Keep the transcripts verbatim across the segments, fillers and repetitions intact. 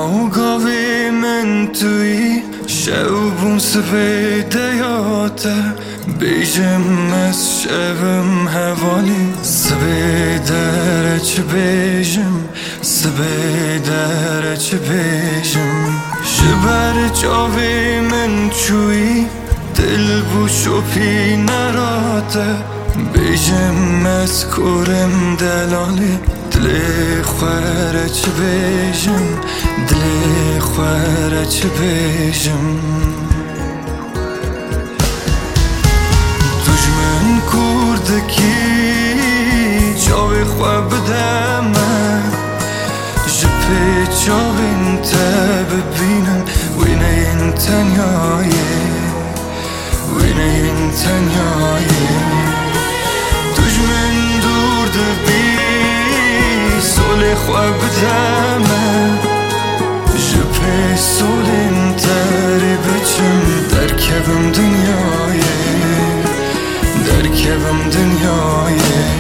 گاوی من توی شوبون سبیدیاته بیجم از شوم حوالی سبیدره چه بیجم سبیدره چه بیجم جبر جاوی من چوی دل بوشو پی نراته بیجم از کورم دلالی دلی خواره چه بیجم دلی خواره چه بیجم دجمن کردکی جاوی خواه بدمه جپی جاوین تا ببینم وینه این تنیایه وینه این تنیایه دجمن دور دبی سول خواه بدمه جپی سولین تری بچم در کبم دنیایه در کبم دنیایه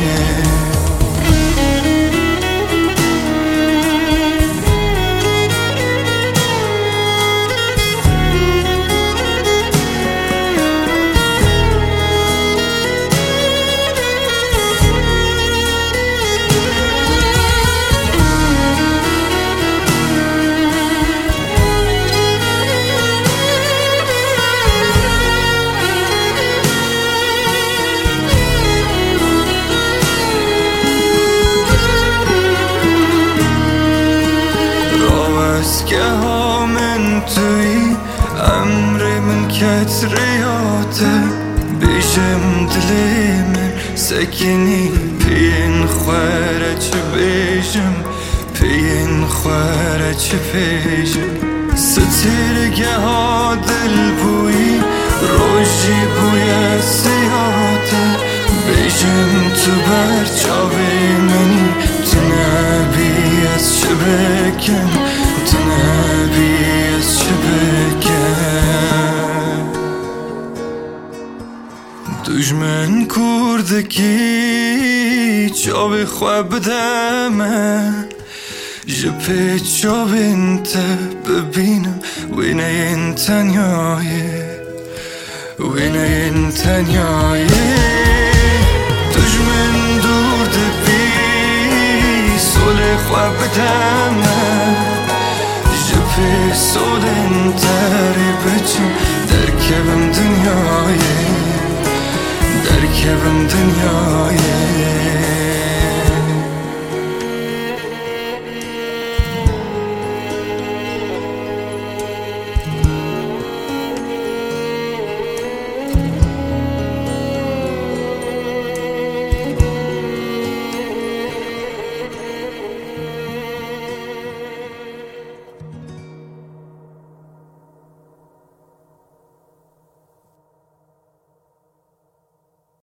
که ها من توی امر من کتریاته بیشم دلی من سکنی پین خواره چه بیشم پین خواره چه پیشم سترگه ها دل بوی روشی بوی سیاته بیشم تو برچاوی منی تو نبی از چه بکن تو نبی از چه بکن دجمن کردکی جاوی خواه بدمه جپی جاوین تا ببینم وینه این تنیایه وینه این تنیایه دجمن دور دبی سول خواه بدمه جپی سولین تری بچم در کبم دنیایه در کبم دنیایه